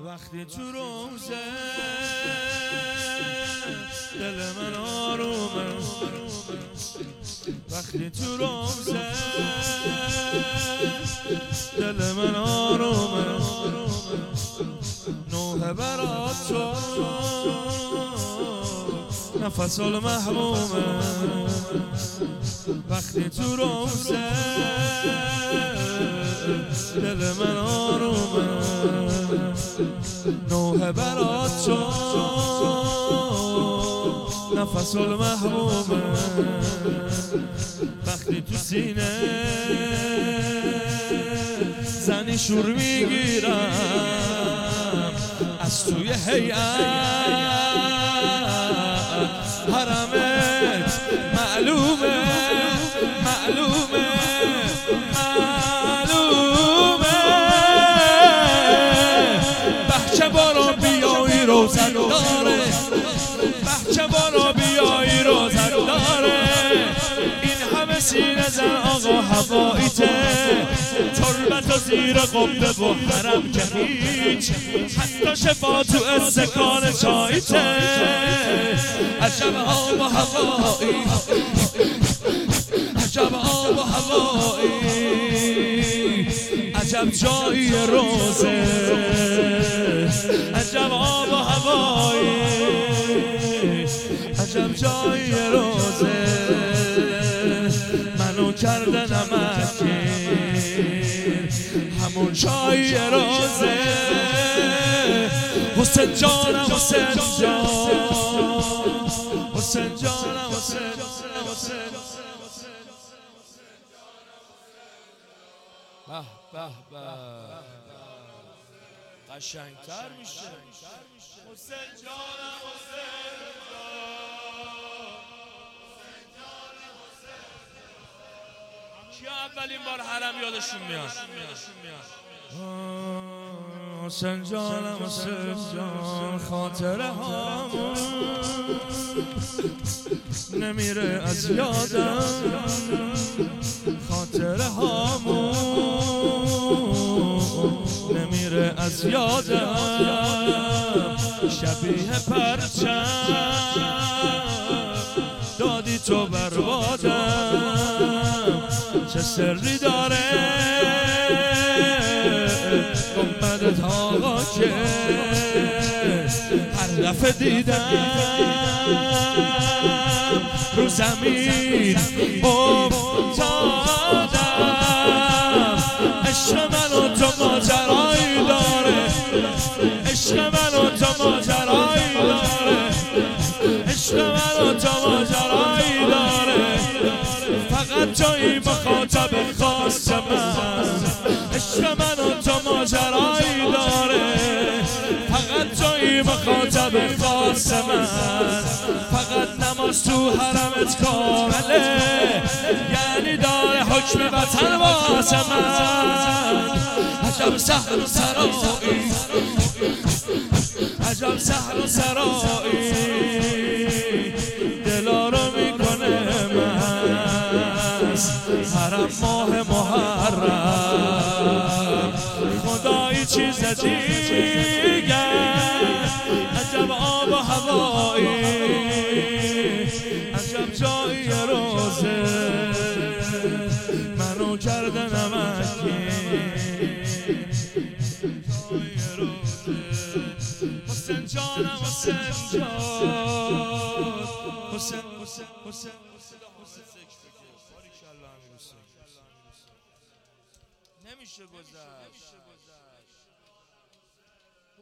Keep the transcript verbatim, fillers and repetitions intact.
وقتی تو روزه دل من آرومه، وقتی تو روزه دل من آرومه، نوحه برات تو نفس المحبومه، وقتی تو روزه دل من آرومه، نوحه برات تو نفس المحبومه، وقتی تو سینه زنی شور میگیرم از توی هیئت حرمت معلومه معلومه معلومه، بچه بارا بیایی روزن داره، بچه بارا بیایی روزن داره، این همه سینه زن آقا هواییته، تربت و زیر قبه و حرم که هیچ، حتی شفا تو استکان چاییته، عجب آب و هوایی، عجب آب و هوایی، عجب جایی روزه، عجب آب و هوایی، عجب جایی روزه، منو کرده نمکین همون چای روزه، حسین جانم حسین جان، حسین جانم حسین حسین، به به به قشنگتر میشه، حسین جانم حسین جان، کیا اولین بار حرم یادشون میاد؟ حسین جانم حسین جان، خاطره هامون نمیره از یادم، خاطره هامون نمیره از یادم، شبیه پرچم دادی تو بربادم، چه سری داره گنبدت آقا که هر دفعه دیدم رو زمین افتادم، عشق من و تو ماجرایی داره، عشق من و تو ماجرایی داره، عشق من و تو ماجرایی داره، فقط جایی مخاطب خاص من، عشق من و تو ماجرایی داره، فقط جایی مخاطب خاص من، فقط نماز تو حرمت کامله، یعنی داره حکم وطن واسه من، عجب سحر و سرایی، عجب سحر و سرایی، دلا رو میکنه مست حرم ماه محرم، خدایی چیز دیگر، عجب آب و هوایی، عجب جایی روزه، منو کرده نمکین جایی روزه، حسین جانم حسین جان، حسین حسین حسین نمیشه گذشت.